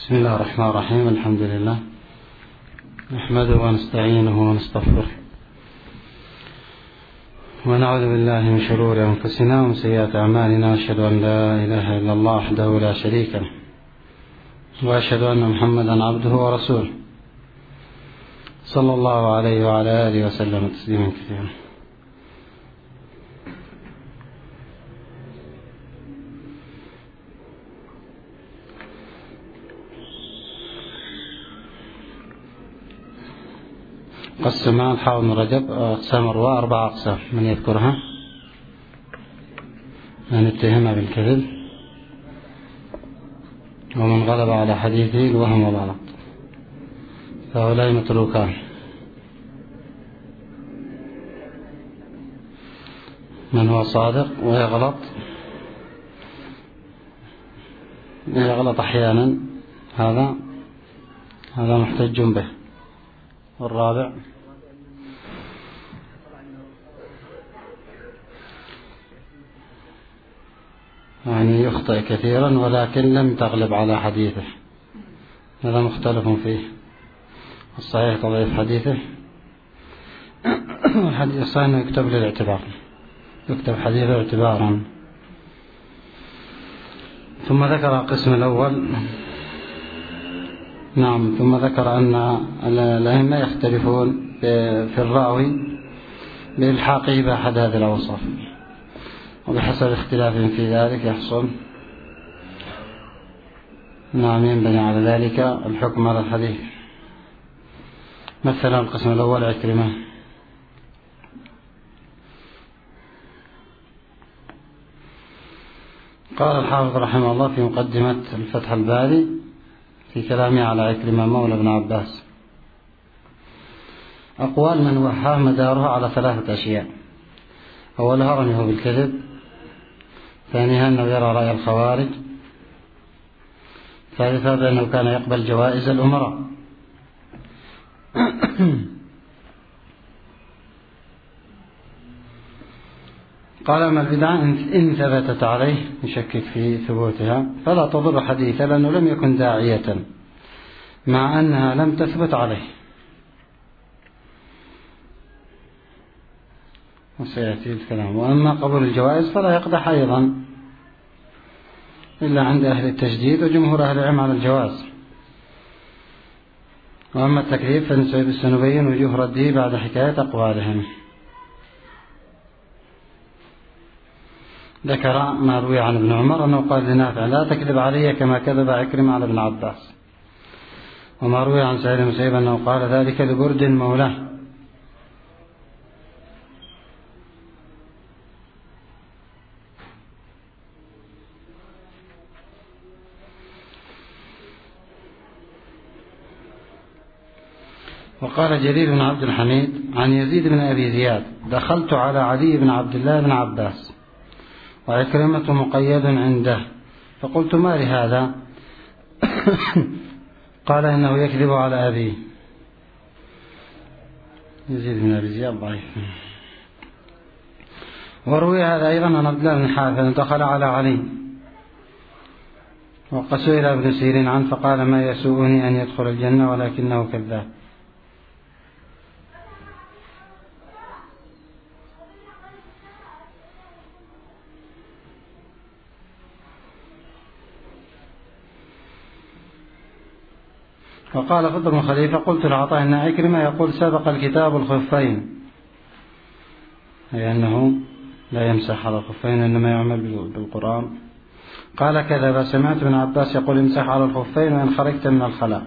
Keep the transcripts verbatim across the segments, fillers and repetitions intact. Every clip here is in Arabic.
بسم الله الرحمن الرحيم. الحمد لله نحمده ونستعينه ونستغفره ونعوذ بالله من شرور أنفسنا ومن سيئات أعمالنا، وأشهد أن لا إله إلا الله وحده لا شريك له، وأشهد أن محمدا عبده ورسوله صلى الله عليه وعلى آله وسلم تسليما كثيرا. قسم الحافظ بن رجب أقسام الرواة أربع أقسام، من يذكرها؟ من اتهم بالكذب، ومن غلب على حديثه الوهم والغلط، فهؤلاء متروكان. من هو صادق ويغلط يغلط أحيانا، هذا هذا محتج به. والرابع يعني يخطئ كثيرا ولكن لم تغلب على حديثه، هذا مختلف فيه. الصحيح تضعيف حديثه، والحديث الصحيح أنه يكتب للاعتبار، يكتب حديثه اعتبارا. ثم ذكر القسم الأول، نعم ثم ذكر أن الأئمة يختلفون في الراوي بإلحاقه بأحد هذه الأوصاف، وبحسب اختلافهم في ذلك يحصل نعم ينبني على ذلك الحكم على الحديث. مثلا القسم الأول عكرمة. قال الحافظ رحمه الله في مقدمة الفتح الباري في كلامه على عكرمة مولى ابن عباس: أقوال من وحاه مدارها على ثلاثة أشياء: أولها رميه بالكذب، ثانيها أنه يرى رأي الخوارج، ثالثها بأنه كان يقبل جوائز الأمراء. قال: أما البدعة إن ثبتت عليه يشكك في ثبوتها فلا تضر حديثا، لأنه لم يكن داعية مع أنها لم تثبت عليه. وسيأتي الكلام. وأما قبول الجوائز فلا يقدح أيضا إلا عند أهل التجديد وجمهور أهل العلم على الجواز. وأما التكذيب فسنبين وجوه رده بعد حكاية أقوالهم. ذكر ما روي عن ابن عمر أنه قال لنافع: لا تكذب علي كما كذب عكرمة على ابن عباس. وما روي عن سعيد بن المسيب أنه قال ذلك لبرد مولاه. وقال جرير بن عبد الحميد عن يزيد بن أبي زياد: دخلت على علي بن عبد الله بن عباس وعكرمة مقيد عنده، فقلت: ما لهذا؟ قال: إنه يكذب على أبيه. يزيد بن أبي زياد ضعيف. وروي هذا أيضا عن عبد الله بن حافظ دخل على علي وقد سئل ابن سيرين عنه فقال: ما يسوءني أن يدخل الجنة ولكنه كذاب. وقال فضل بن خليفة: قلت لعطاء إن عكرمة يقول سبق الكتاب الخفين، أي أنه لا يمسح على الخفين إنما يعمل بالقرآن. قال: كذب، سمعت ابن عباس يقول امسح على الخفين وإن خرجت من الخلاء.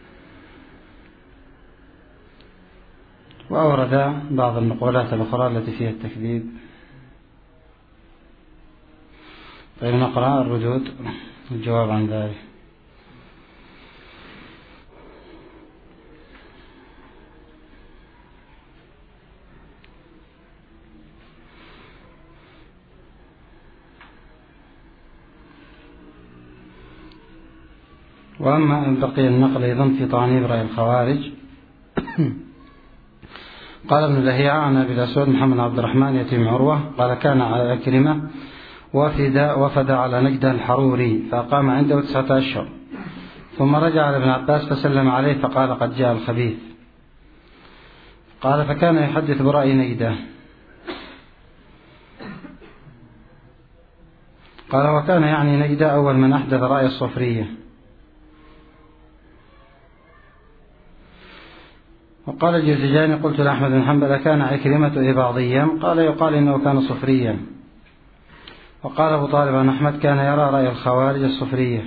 وأورد بعض النقولات الأخرى التي فيها التكذيب. طيب نقرأ الردود الجواب عن ذلك. وأما بقي النقل أيضا في طعنيب رأي الخوارج. قال ابن لهيعة عن أبي الأسود محمد عبد الرحمن يتيم عروة قال: كان على عكرمة وفد, وفد على نجد الحروري فأقام عنده تسعة أشهر، ثم رجع لابن عباس فسلم عليه فقال قد جاء الخبيث. قال فكان يحدث برأي نجدة. قال وكان يعني نجدة أول من أحدث رأي الصفرية. وقال الجوزجاني قلت لأحمد بن حنبل كان عكرمة إباضيا؟ قال يقال إنه كان صفريا. وقال أبو طالب عن أحمد كان يرى رأي الخوارج الصفرية.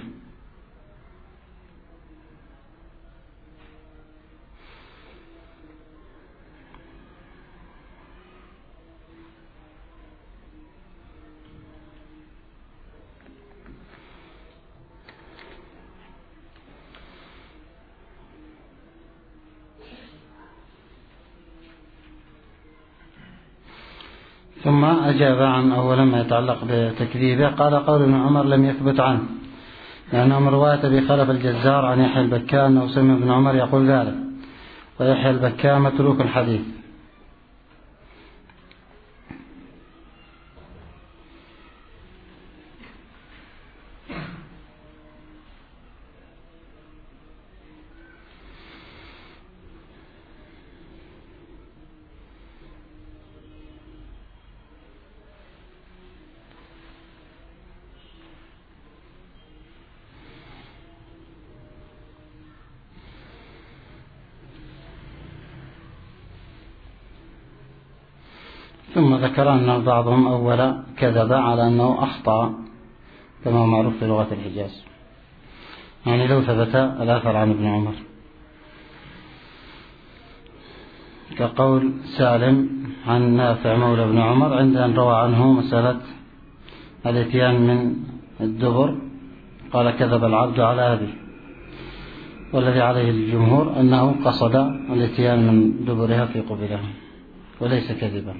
ثم أجاب عن أولا ما يتعلق بتكذيبه. قال قول ابن عمر لم يثبت عنه، لأنه من رواية أبي خلف الجزار عن يحيى البكاء أنه سمع ابن عمر يقول ذلك، ويحيى البكاء متروك الحديث. ثم ذكر أن بعضهم أول كذب على أنه أخطأ كما هو معروف في لغة الحجاز، يعني لو ثبت الأثر عن ابن عمر، كقول سالم عن نافع مولى ابن عمر عند أن روى عنه مسألة الاتيان من الدبر قال كذب العبد على أبيه، والذي عليه الجمهور أنه قصد الاتيان من دبرها في قبلها وليس كذبا.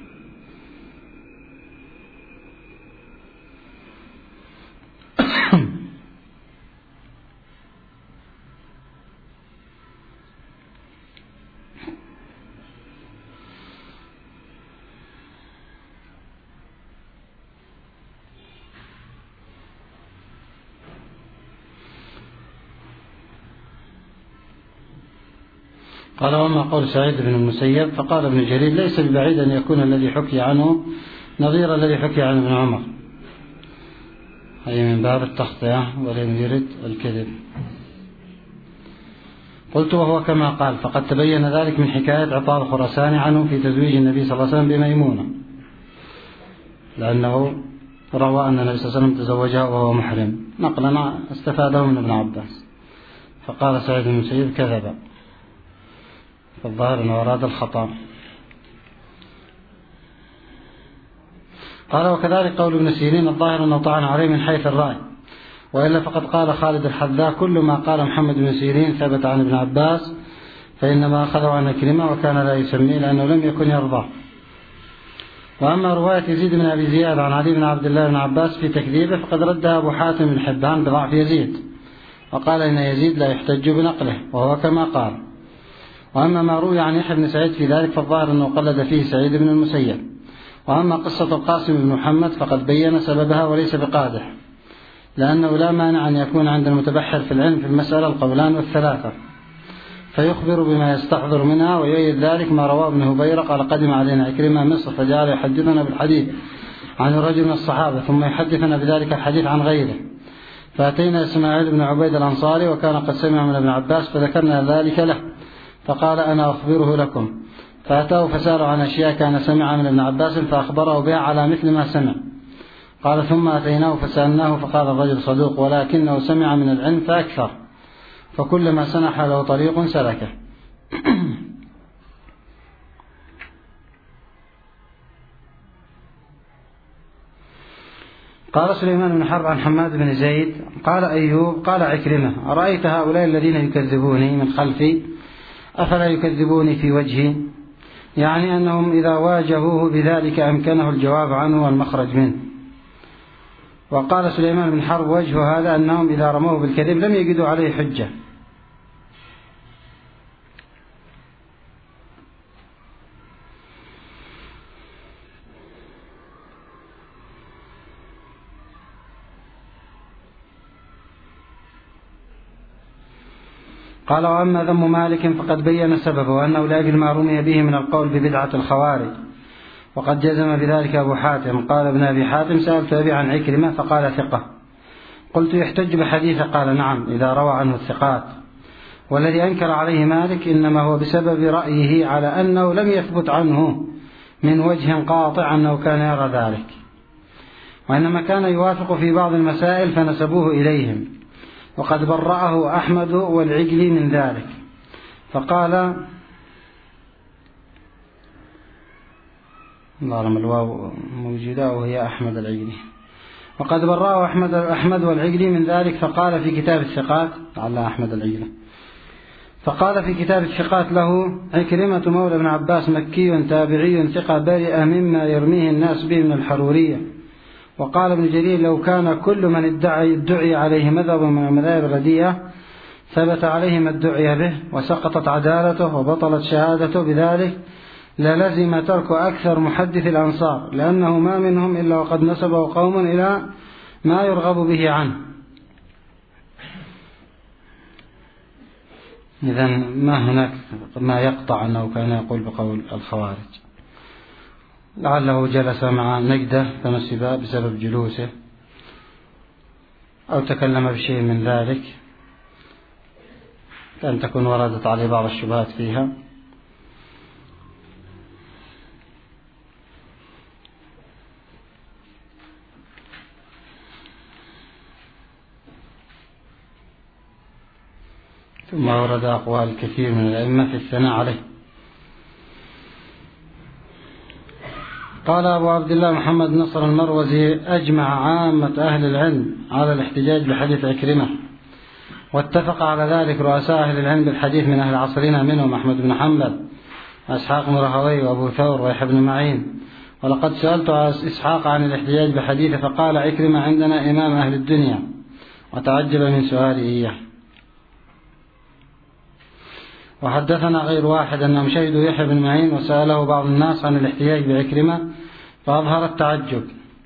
قال وما قول سعيد بن المسيب فقال ابن جرير ليس ببعيد أن يكون الذي حكي عنه نظير الذي حكي عن ابن عمر، أي من باب التخطئة ولم يرد الكذب. قلت وهو كما قال فقد تبين ذلك من حكاية عطاء الخراساني عنه في تزويج النبي صلى الله عليه وسلم بميمونة، لأنه روى أن النبي صلى الله عليه وسلم تزوجها وهو محرم، نقلا استفاده من ابن عباس، فقال سعيد بن المسيب كذب، فالظاهر أنه أراد الخطأ. قال وكذلك قول ابن سيرين الظاهر أنه طعن عليه من حيث الرأي، وإلا فقد قال خالد الحذاء كل ما قال محمد بن سيرين ثبت عن ابن عباس فإنما أخذه عن كلمة وكان لا يسميه لأنه لم يكن يرضاه. وأما رواية يزيد بن أبي زياد عن علي بن عبد الله بن عباس في تكذيبه فقد ردها أبو حاتم بن حبان بضعف يزيد، وقال إن يزيد لا يحتج بنقله وهو كما قال. وأما ما روي عن يحيى بن سعيد في ذلك فالظاهر أنه قلد فيه سعيد بن المسيب. وأما قصة القاسم بن محمد فقد بين سببها وليس بقادح، لأنه لا مانع أن يكون عند المتبحر في العلم في المسألة القولان والثلاثة، فيخبر بما يستحضر منها. ويؤيد ذلك ما رواه ابن هبيرة قال قدم علينا عكرمة مصر فجعل يحدثنا بالحديث عن الرجل من الصحابة ثم يحدثنا بذلك الحديث عن غيره، فأتينا إسماعيل بن عبيد الأنصاري وكان قد سمع من ابن عباس فذكرنا ذلك له فقال أنا أخبره لكم، فأتاه فسأله عن أشياء كان سمع من ابن عباس فأخبره بها على مثل ما سمع. قال ثم أتيناه فسألناه فقال الرجل صدوق ولكنه سمع من العلم فأكثر، فكلما سنح له طريق سلكه. قال سليمان بن حرب عن حماد بن زيد قال أيوب قال عكرمة أرأيت هؤلاء الذين يكذبوني من خلفي أفلا يكذبوني في وجهي، يعني أنهم إذا واجهوه بذلك أمكنه الجواب عنه والمخرج منه. وقال سليمان بن حرب وجه هذا أنهم إذا رموه بالكذب لم يجدوا عليه حجة. قال: وأما ذم مالك فقد بين سببه وأنه لأجل ما رمي به من القول ببدعة الخوارج، وقد جزم بذلك أبو حاتم. قال ابن أبي حاتم: سألت أبي عن عكرمة فقال: ثقة. قلت: يحتج بحديث؟ قال: نعم، إذا روى عنه الثقات. والذي أنكر عليه مالك إنما هو بسبب رأيه على أنه لم يثبت عنه من وجه قاطع أنه كان يرى ذلك، وإنما كان يوافق في بعض المسائل فنسبوه إليهم، وقد برأه أحمد والعجلي من ذلك. فقال: ظالم الواو موجودة وهي أحمد العجلي. وقد برأه أحمد, أحمد والعجلي من ذلك. فقال في كتاب الثقات على أحمد العجلي فقال في كتاب الثقات له: عكرمة مولى ابن عباس مكي تابعي ثقة برئ مما يرميه الناس به من الحرورية. وقال ابن جرير: لو كان كل من ادعي, ادعي عليه مذهب من المذاهب الرديئة ثبت عليه ما ادعي به وسقطت عدالته وبطلت شهادته بذلك للزم ترك أكثر محدث الأنصار، لأنه ما منهم إلا وقد نسبه قوم إلى ما يرغب به عنه. إذن ما هناك ما يقطع أنه كان يقول بقول الخوارج. لعله جلس مع نجدة فنسب بسبب جلوسه، أو تكلم بشيء من ذلك، كان تكون وردت عليه بعض الشبهات فيها. ثم ورد أقوال كثير من الأئمة في الثناء عليه. قال أبو عبد الله محمد نصر المروزي: أجمع عامة أهل العلم على الاحتجاج بحديث عكرمة، واتفق على ذلك رؤساء أهل العلم بالحديث من أهل عصرنا، منهم أحمد بن حنبل وإسحاق بن راهويه وأبو ثور ويحيى بن معين. ولقد سألت إسحاق عن الاحتجاج بحديث فقال: عكرمة عندنا إمام أهل الدنيا، وتعجب من سؤالي إياه. وحدثنا غير واحد أنهم شهدوا يحيى بن معين وسأله بعض الناس عن الاحتجاج بعكرمة فأظهر التعجب.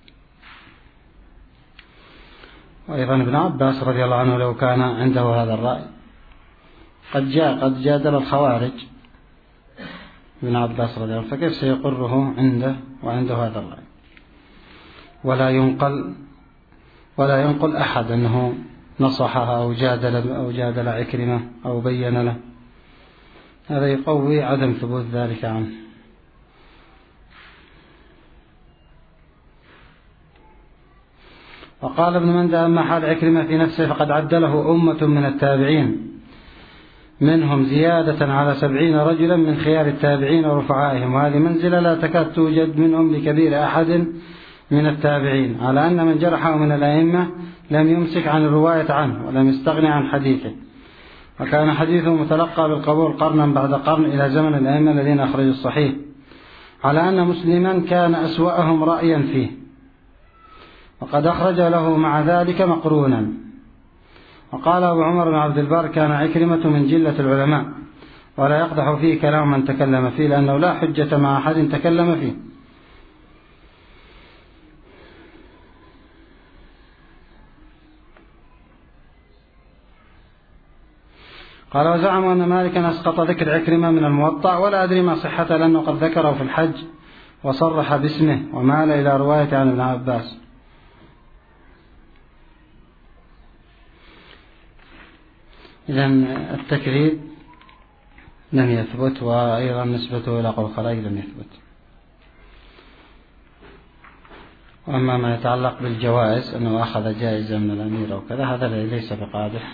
وأيضا ابن عباس رضي الله عنه لو كان عنده هذا الرأي قد جاء قد جادل الخوارج ابن عباس رضي الله عنه، فكيف سيقره عنده وعنده هذا الرأي؟ ولا ينقل ولا ينقل أحد أنه نصحها أو جادل أو جادل عكرمة أو بين له. هذا يقوي عدم ثبوت ذلك عنه. وقال ابن مندى: أما حال عكرمة في نفسه فقد عدله أمة من التابعين، منهم زيادة على سبعين رجلا من خيار التابعين ورفعائهم، وهذه منزلة لا تكاد توجد منهم لكبير أحد من التابعين، على أن من جرحه من الأئمة لم يمسك عن الرواية عنه ولم يستغني عن حديثه، وكان حديثه متلقى بالقبول قرنا بعد قرن إلى زمن الأئمة الذين أخرجوا الصحيح، على أن مسلما كان أسوأهم رأيا فيه، وقد أخرج له مع ذلك مقرونا. وقال أبو عمر بن عبد البر: كان عكرمة من جلة العلماء، ولا يقدح فيه كلام من تكلم فيه، لأنه لا حجة مع أحد تكلم فيه. قال: وزعموا أن مالكا أسقط ذكر عكرمة من الموطأ، ولا أدري ما صحته، لأنه قد ذكره في الحج وصرح باسمه ومال إلى رواية عن ابن عباس. إذن التكذيب لم يثبت، وأيضا نسبته إلى قول الخلائق لم يثبت. وأما ما يتعلق بالجوائز أنه أخذ جائزة من الأمير أو كذا، هذا ليس بقادح.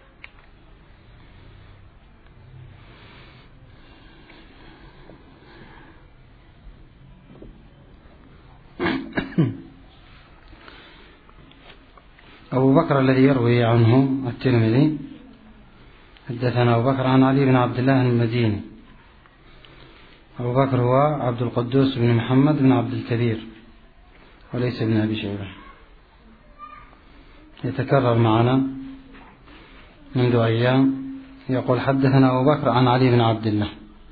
أبو بكر الذي يروي عنه الترمذي: حدثنا أبو بكر عن علي بن عبد الله المديني. أبو بكر هو عبد القدوس بن محمد بن عبد الكبير وليس ابن أبي شيبة، يتكرر معنا منذ أيام. يقول: حدثنا أبو بكر عن علي بن عبد الله.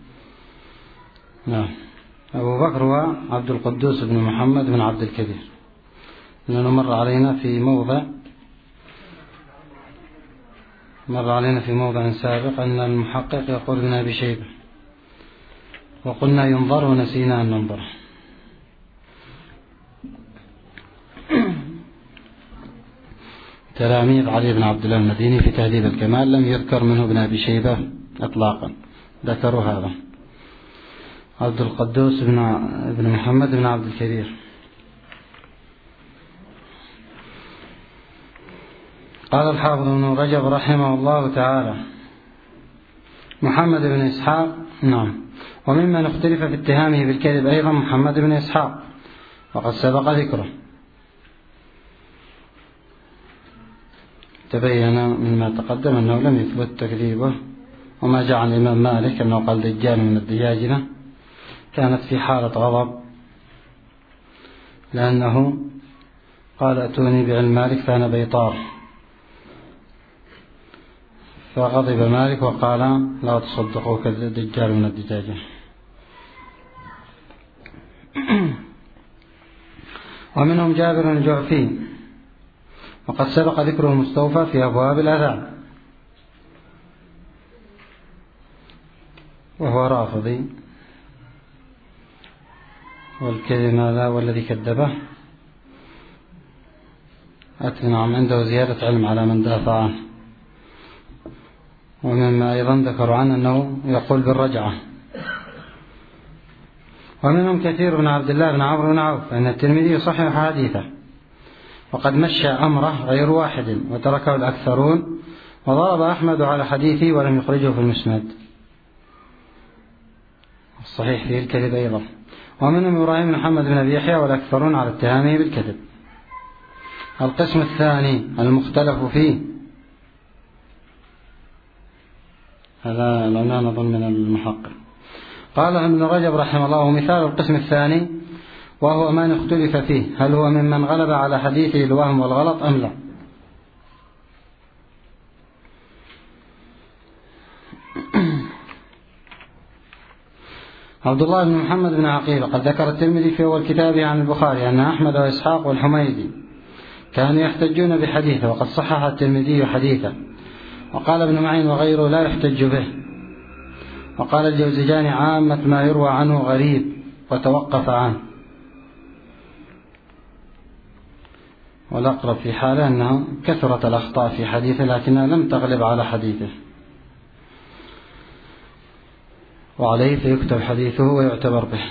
نعم، أبو بكر هو عبد القدوس بن محمد بن عبد الكبير، لأنه مر علينا في موضع مر علينا في موضع سابق أن المحقق يقول ابن أبي شيبة، وقلنا ينظر ونسينا أن ننظر. تلاميذ علي بن عبد الله المديني في تهذيب الكمال لم يذكر منه ابن أبي شيبة إطلاقا، ذكروا هذا عبد القدوس بن ابن محمد بن عبد الكبير. قال الحافظ ابن رجب رحمه الله تعالى: محمد بن إسحاق. نعم. وممن اختلف في اتهامه بالكذب أيضا محمد بن إسحاق، وقد سبق ذكره. تبين مما تقدم أنه لم يثبت تكذيبه، وما جعل الإمام مالك أنه قال دجال من الدجاجلة كانت في حالة غضب، لأنه قال أتوني بعلم مالك فأنا بيطار، فغضب مالك وقال لا تصدقوا كالدجال من الدجاجة. ومنهم جابر الجعفي، وقد سبق ذكره مستوفى في أبواب الأذان، وهو رافضي، والكلمة لا والذي كذبه أتنعم عنده زيادة علم على من دافع عنه. ومما أيضا ذكروا عنه أنه يقول بالرجعة. ومنهم كثير بن عبد الله بن عمرو بن عوف، فإن الترمذي يصحح حديثه، وقد مشى أمره غير واحد وتركه الأكثرون، وضرب أحمد على حديثه ولم يخرجه في المسند. الصحيح فيه الكذب أيضا. ومنهم إبراهيم بن محمد بن أبي يحيى، والأكثرون على اتهامه بالكذب. القسم الثاني المختلف فيه، هذا لنا نظن من المحقق. قال ابن رجب رحمه الله: مثال القسم الثاني وهو من اختلف فيه، هل هو ممن غلب على حديثه الوهم والغلط أم لا؟ عبد الله بن محمد بن عقيل قد ذكر الترمذي في أول كتابه عن البخاري أن أحمد وإسحاق والحميدي كانوا يحتجون بحديثه، وقد صحح الترمذي حديثه. وقال ابن معين وغيره لا يحتج به. وقال الجوزجاني: عامة ما يروى عنه غريب، وتوقف عنه. والأقرب في حاله أنه كثرت الأخطاء في حديثه لكنها لم تغلب على حديثه، وعليه فيكتب حديثه ويعتبر به.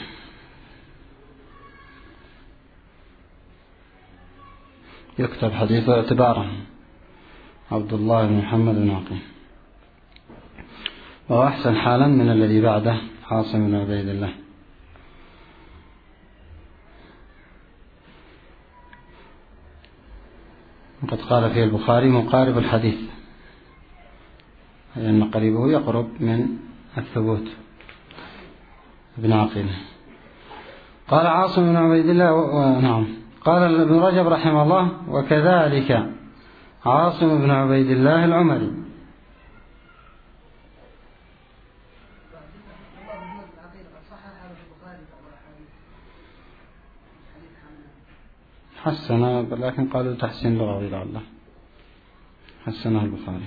يكتب حديثه اعتبارا عبد الله بن محمد بن عقيل، وهو أحسن حالا من الذي بعده عاصم بن عبيد الله. وقد قال فيه البخاري: مقارب الحديث، أي أن قريبه يقرب من الثبوت ابن عقيل. قال عاصم بن عبيد الله و... نعم. قال ابن رجب رحمه الله: وكذلك عاصم بن عبيد الله العمري. حسن، لكن قالوا تحسين لغوي لعله حسنه البخاري.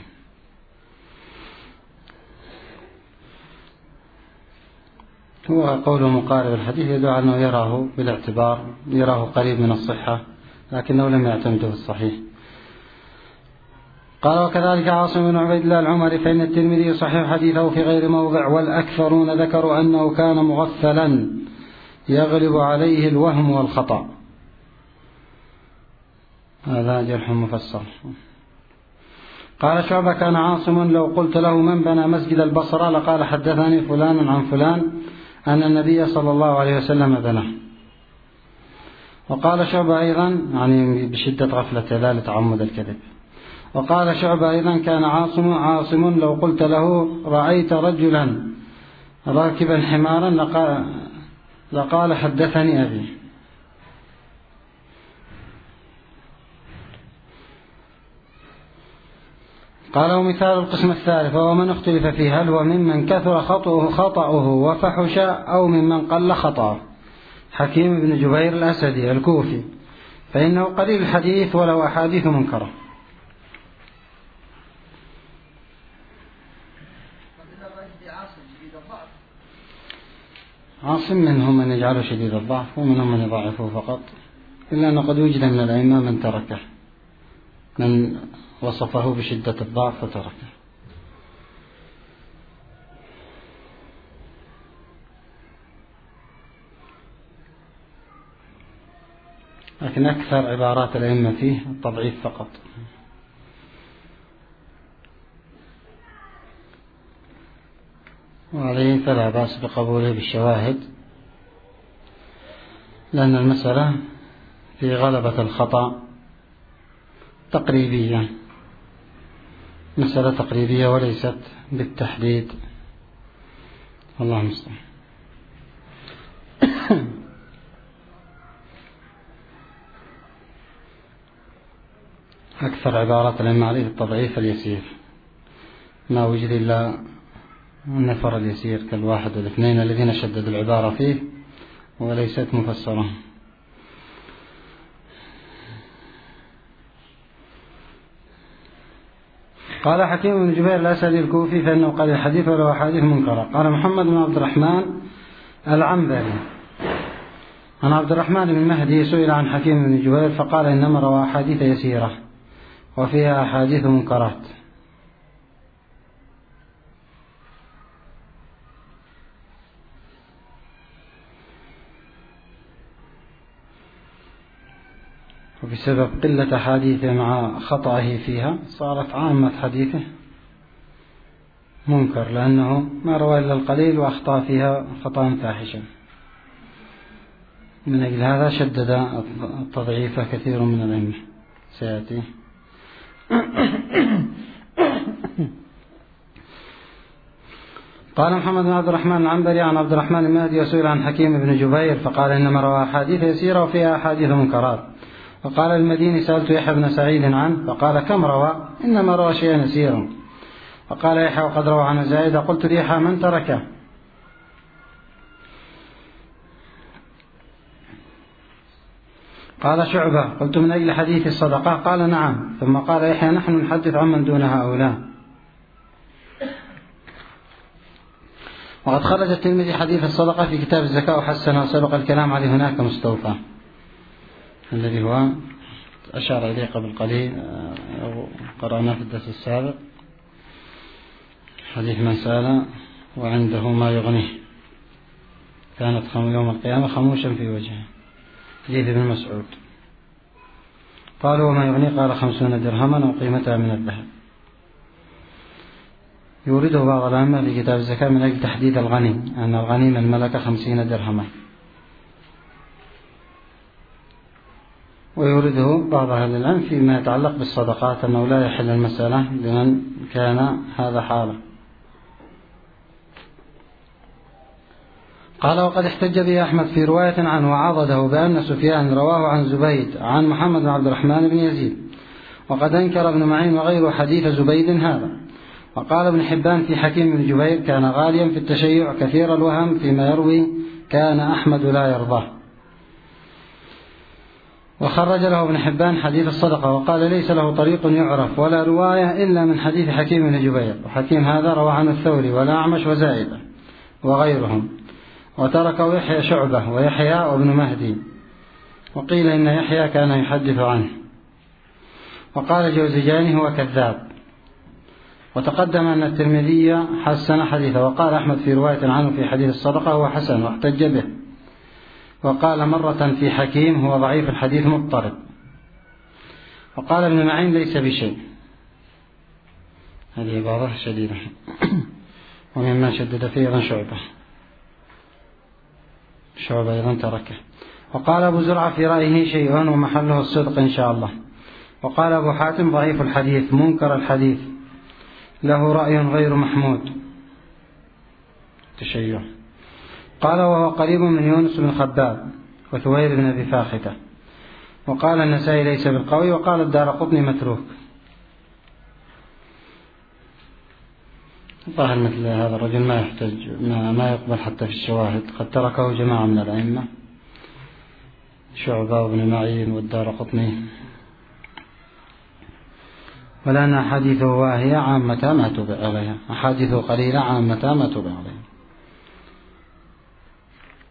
هو قوله مقارب الحديث يدل على أنه يراه بالاعتبار، يراه قريب من الصحة، لكنه لم يعتمده في الصحيح. قال: وكذلك عاصم بن عبيد الله العمري، فإن الترمذي صحيح حديثه في غير موضع، والأكثرون ذكروا أنه كان مغفلا يغلب عليه الوهم والخطأ. هذا جرح مفسر. قال شعبة: كان عاصم لو قلت له من بنى مسجد البصرة لقال حدثني فلان عن فلان أن النبي صلى الله عليه وسلم بناه. وقال شعبة أيضا، يعني بشدة غفلة لا لتعمد الكذب. وقال شعبة أيضا: كان عاصم عاصم لو قلت له رأيت رجلا راكبا حمارا لقال, لقال حدثني أبي. قال: ومثال القسم الثالث وهو من اختلف فيه، هل هو ممن كثر خطأه خطأه وفحش أو ممن قل خطأه؟ حكيم بن جبير الأسدي الكوفي، فإنه قليل الحديث وله أحاديث منكرة. عاصم منهم من يجعله شديد الضعف ومنهم من يضعفه فقط، إلا أنه قد وجد من الأئمة من تركه، من وصفه بشدة الضعف وتركه. لكن أكثر عبارات الأئمة فيه التضعيف فقط. وعليه فلا بأس بقبوله بالشواهد، لأن المسألة في غلبة الخطأ تقريبية، مسألة تقريبية وليست بالتحديد، والله المستعان. أكثر عبارات الأئمة عليه التضعيف اليسير، ما وجد إلا النفر اليسير كالواحد والاثنين الذين شددوا العبارة فيه وليست مفسرة. قال حكيم بن جبير الأسدي الكوفي فإنه قال الحديث وله أحاديث منكرة. قال محمد بن عبد الرحمن العنبري عن عبد الرحمن بن مهدي سئل عن حكيم بن جبير فقال إنما روى أحاديث يسيرة وفيها أحاديث منكرات. وبسبب قلة حديثه مع خطأه فيها صارت عامة حديثه منكر، لأنه ما روى إلا القليل وأخطأ فيها خطأ فاحشا. من أجل هذا شدد التضعيف كثير من الأئمة سيأتي. قال محمد بن عبد الرحمن العنبري عن عبد الرحمن المهدي وسئل عن حكيم بن جبير فقال إنما روى أحاديث يسيرة وفيها أحاديث منكرات. وقال المديني سألت يحيى بن سعيد عنه فقال كم روى؟ إنما روى شيئا يسيرا. وقال يحيى وقد روى عن زائدة. قلت ليحيى من تركه؟ قال شعبة. قلت من أجل حديث الصدقة؟ قال نعم. ثم قال يحيى نحن نحدث عمن دون هؤلاء. وقد خرج الترمذي حديث الصدقة في كتاب الزكاة وحسنه وسبق الكلام عليه هناك مستوفى، الذي هو أشار إليه قبل قليل أو قرأناه في الدرس السابق، حديث من سأل وعنده ما يغنيه كانت يوم القيامة خموشا في وجهه، حديث ابن مسعود. قالوا وما يغنيه؟ قال خمسون درهما وقيمتها من الذهب. يورده بعض العلماء في كتاب الزكاة من أجل تحديد الغني، أن الغني من ملك خمسين درهما. ويورده بعض أهل العلم فيما يتعلق بالصدقات أنه لا يحل المسألة لمن كان هذا حاله. قال وقد احتج به أحمد في رواية عنه وعضده بأن سفيان رواه عن زبيد عن محمد بن عبد الرحمن بن يزيد، وقد أنكر ابن معين وغيره حديث زبيد هذا. وقال ابن حبان في حكيم بن جبير كان غاليا في التشيع كثير الوهم فيما يروي كان أحمد لا يرضاه. وخرج له ابن حبان حديث الصدقة وقال ليس له طريق يعرف ولا رواية إلا من حديث حكيم بن جبير، وحكيم هذا روى عنه الثوري والأعمش وزائدة وغيرهم، وتركه يحيى شعبة ويحيى وابن مهدي، وقيل إن يحيى كان يحدث عنه. وقال جوزجاني هو كذاب. وتقدم أن الترمذي حسن حديثه، وقال أحمد في رواية عنه في حديث الصدقة هو حسن واحتج به. وقال مرة في حكيم هو ضعيف الحديث مضطرب. وقال ابن معين ليس بشيء. هذه عبارة شديدة. ومما شدد فيه أيضا شعبة شعبة أيضا تركه. وقال أبو زرعة في رأيه شيء ومحله الصدق إن شاء الله. وقال أبو حاتم ضعيف الحديث منكر الحديث له رأي غير محمود تشيع. قال وهو قريب من يونس بن خباب وثوير بن أبي فاختة. وقال النسائي ليس بالقوي. وقال الدارقطني متروك. ظاهر مثل هذا الرجل ما يحتاج ما يقبل حتى في الشواهد، قد تركه جماعة من الأئمة شعبة وابن معين والدارقطني، ولأن أحاديثه واهية عامة ما تبع عليها، أحاديثه قليلة عامة ما تبع عليها.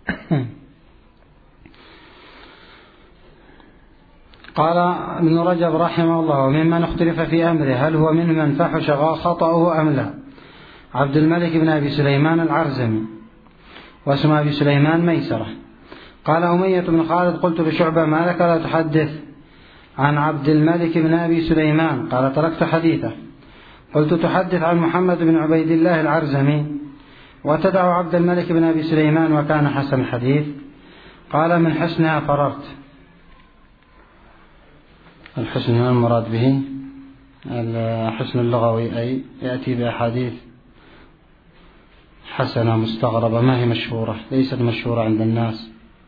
قال ابن رجب رحمه الله: وممن اختلف في أمره هل هو ممن فحش خطأه أم لا عبد الملك بن أبي سليمان العرزمي، واسم أبي سليمان ميسرة. قال أمية بن خالد: قلت لشعبة: ما لك لا تحدث عن عبد الملك بن أبي سليمان؟ قال: تركت حديثه. قلت: تحدث عن محمد بن عبيد الله العرزمي وتدع عبد الملك بن أبي سليمان وكان حسن الحديث؟ قال: من حسنها فررت. الحسن هنا المراد به الحسن اللغوي، أي يأتي بأحاديث حسنة مستغربة ما هي مشهورة، ليست مشهورة عند الناس.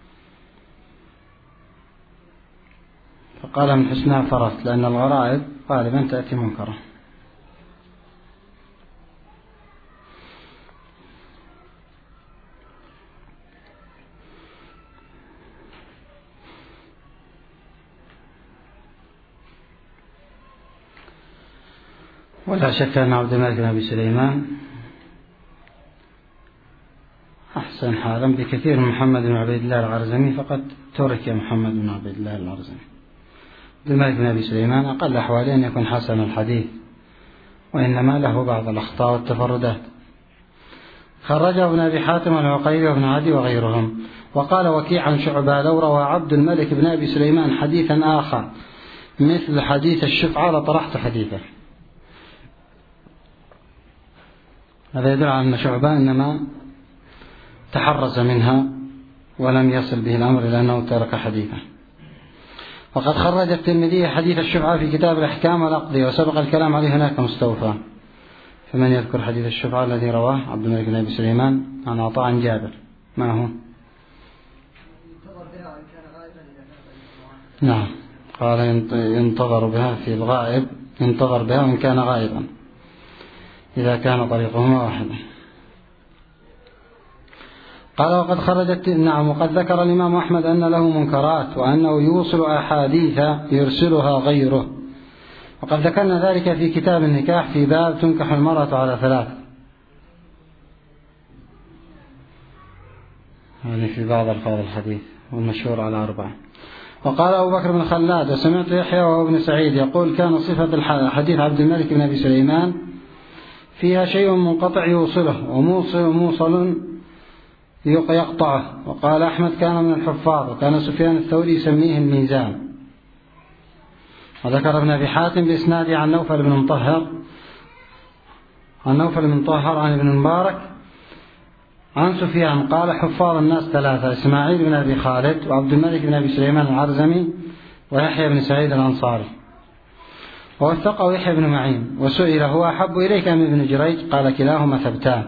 فقال: من حسنها فررت، لأن الغرائب غالبا تأتي منكرة. ولا شك أن عبد الملك بن أبي سليمان أحسن حالا بكثير من محمد بن عبيد الله العرزمي، فقد ترك محمد بن عبيد الله العرزمي. عبد الملك بن أبي سليمان أقل أحواله أن يكون حسن الحديث، وإنما له بعض الأخطاء والتفردات. خرجه ابن أبي حاتم والعقيلي وابن عدي وغيرهم. وقال وكيع عن شعبة: لو روى عبد الملك بن أبي سليمان حديثا آخر مثل حديث الشفعة لطرحت حديثه. هذا يدل على أن شعبة إنما تحرز منها ولم يصل به الأمر إلى أنه ترك حديثه. وقد خرج الترمذي حديث الشفعة في كتاب الأحكام والأقضية، وسبق الكلام عليه هناك مستوفى. فمن يذكر حديث الشفعة الذي رواه عبد الملك بن أبي سليمان عن عطاء عن جابر؟ ما هو؟ نعم، قال: ينتظر بها في الغائب، ينتظر بها وإن كان غائبا، إذا كان طريقهما واحدا. قال: وقد خرجت نعم وقد ذكر الإمام أحمد أن له منكرات، وأنه يوصل أحاديث يرسلها غيره، وقد ذكرنا ذلك في كتاب النكاح في باب تنكح المرأة على ثلاث، يعني في بعض ألفاظ الحديث، والمشهور على أربعة. وقال أبو بكر بن خلاد: وسمعت يحيى وهو ابن سعيد يقول: كان صفة حديث عبد الملك بن أبي سليمان فيها شيء منقطع يوصله، وموصل موصل يقطعه. وقال أحمد: كان من الحفاظ، وكان سفيان الثوري يسميه الميزان. وذكر ابن أبي حاتم بإسناده عن نوفل بن مطهر عن نوفل بن مطهر عن ابن المبارك عن سفيان قال: حفاظ الناس ثلاثة: إسماعيل بن أبي خالد، وعبد الملك بن أبي سليمان العرزمي، ويحيى بن سعيد الأنصاري. ووثقه يحيى بن معين. وسئل: هو أحب إليك أم ابن جريج؟ قال: كلاهما ثبتان.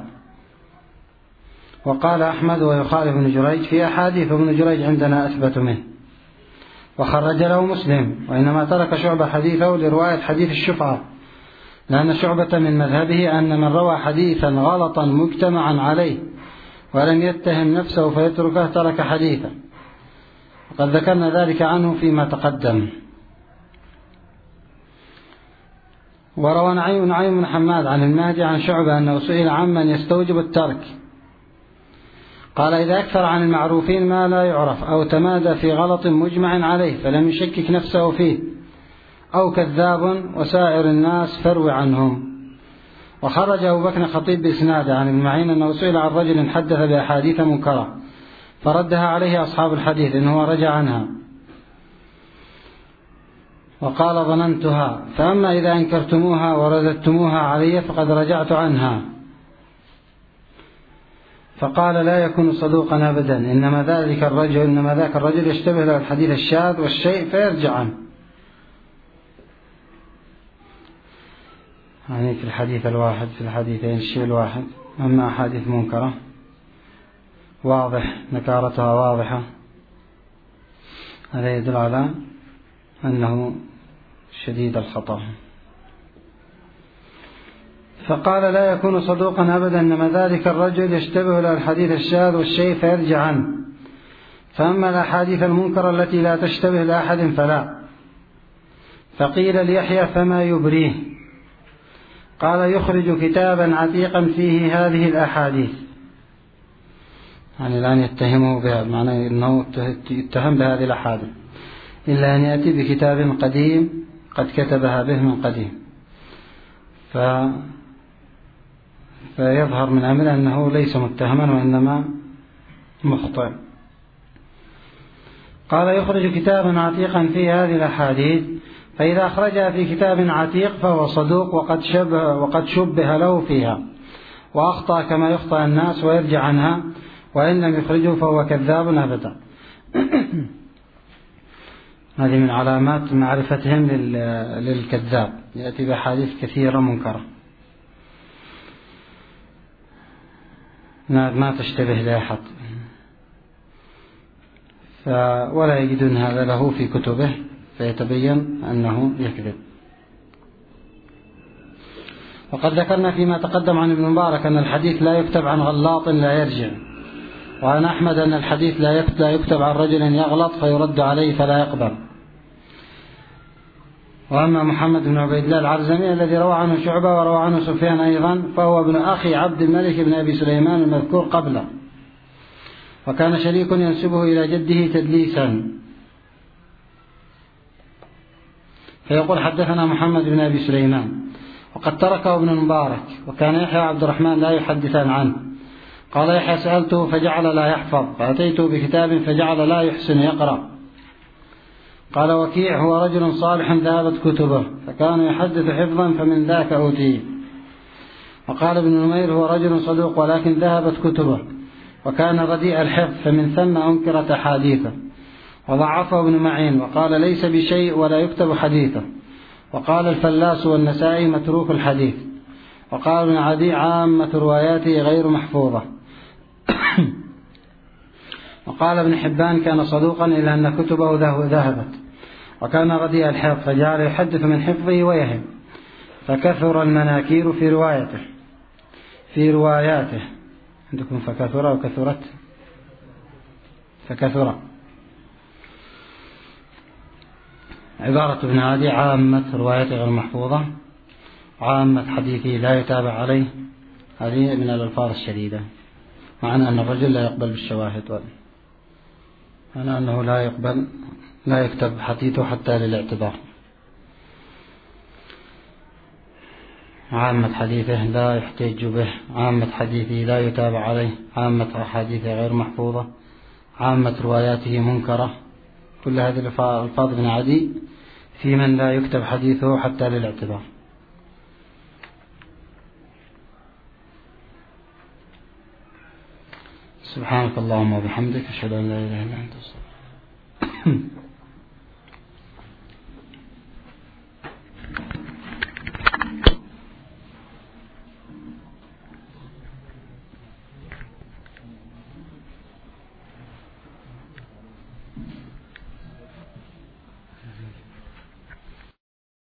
وقال أحمد: ويخالف ابن جريج في أحاديث، وابن جريج عندنا أثبت منه. وخرج له مسلم. وإنما ترك شعبة حديثه لرواية حديث الشفعة، لأن شعبة من مذهبه أن من روى حديثا غلطا مجتمعا عليه ولم يتهم نفسه فيتركه ترك حديثا، وقد ذكرنا ذلك عنه فيما تقدم. وروى نعيم نعيم بن حماد عن المهدي عن شعبة أنه سئل عمن يستوجب الترك، قال: إذا أكثر عن المعروفين ما لا يعرف، أو تمادى في غلط مجمع عليه فلم يشكك نفسه فيه، أو كذاب وسائر الناس فروي عنهم. وخرج أبو بكر خطيب بإسناده عن المعين أنه سئل عن رجل حدث بأحاديث منكرة فردها عليه أصحاب الحديث إنه رجع عنها، وقال: ظننتها، فأما إذا أنكرتموها ورددتموها علي فقد رجعت عنها. فقال: لا يكون صدوقا أبدا، إنما ذلك الرجل إنما ذاك الرجل يشتبه له الحديث الشاذ والشيء فيرجع عنه. يعني في الحديث الواحد في الحديثين الشيء الواحد. أما أحاديث منكرة واضح نكارتها واضحة، هذا يدل على أنه شديد الخطأ. فقال: لا يكون صدوقا أبدا، إنما ذلك الرجل يشتبه له الحديث الشاذ والشيء فيرجع عنه. فأما الأحاديث المنكرة التي لا تشتبه لأحد فلا. فقيل ليحيى: فما يبريه؟ قال: يخرج كتابا عتيقا فيه هذه الأحاديث. يعني الآن يتهمه بها، معنى أنه يتهم بهذه الأحاديث، إلا أن يأتي بكتاب قديم قد كتبها به من قديم، ف... فيظهر من أمره أنه ليس متهما وإنما مخطئ. قال يخرج كتابا عتيقا في هذه الأحاديث، فإذا أخرجها في كتاب عتيق فهو صدوق وقد شبه, وقد شبه له فيها وأخطأ كما يخطأ الناس ويرجع عنها، وإن لم يخرجه فهو كذاب أبدا. هذه من علامات معرفتهم للكذاب، يأتي بأحاديث كثيرة منكرة ما تشتبه لأحد، ولا يجدون هذا له في كتبه فيتبين أنه يكذب. وقد ذكرنا فيما تقدم عن ابن مبارك أن الحديث لا يكتب عن غلاط لا يرجع، وعن أحمد أن الحديث لا يكتب عن رجل يغلط فيرد عليه فلا يقبل. وأما محمد بن عبيد الله العرزمي الذي روى عنه شعبة وروى عنه سفيان أيضا، فهو ابن أخي عبد الملك بن أبي سليمان المذكور قبله، وكان شريك ينسبه إلى جده تدليسا، فيقول حدثنا محمد بن أبي سليمان، وقد تركه ابن المبارك، وكان يحيى عبد الرحمن لا يحدثان عنه. قال يحيى سألته فجعل لا يحفظ، فأتيته بكتاب فجعل لا يحسن يقرأ. قال وكيع هو رجل صالح ذهبت كتبه، فكان يحدث حفظا فمن ذاك أوتيه. وقال ابن نمير هو رجل صدوق ولكن ذهبت كتبه، وكان رديء الحفظ فمن ثم أنكرت أحاديثه. وضعفه ابن معين وقال ليس بشيء ولا يكتب حديثه. وقال الفلاس والنسائي متروك الحديث. وقال ابن عدي عامة رواياته غير محفوظة. وقال ابن حبان كان صدوقا إلا أن كتبه ذهبت، وكان رديء الحفظ فجعل يحدث من حفظه ويهم، فكثر المناكير في روايته في رواياته عندكم فكثر وكثرت فكثر. عبارة ابن عدي عامة روايته غير محفوظة، عامة حديثه لا يتابع عليه، هذه من الألفاظ الشديدة، معنى أن الرجل لا يقبل بالشواهد، معنى أنه لا يقبل لا يكتب حديثه حتى للاعتبار. عامة حديثه لا يحتج به، عامة حديثه لا يتابع عليه، عامة أحاديثه غير محفوظة، عامة رواياته منكرة. كل هذه الألفاظ ابن عدي في من لا يكتب حديثه حتى للاعتبار. سبحانك اللهم وبحمدك أشهد أن لا إله إلا أنت أستغفرك.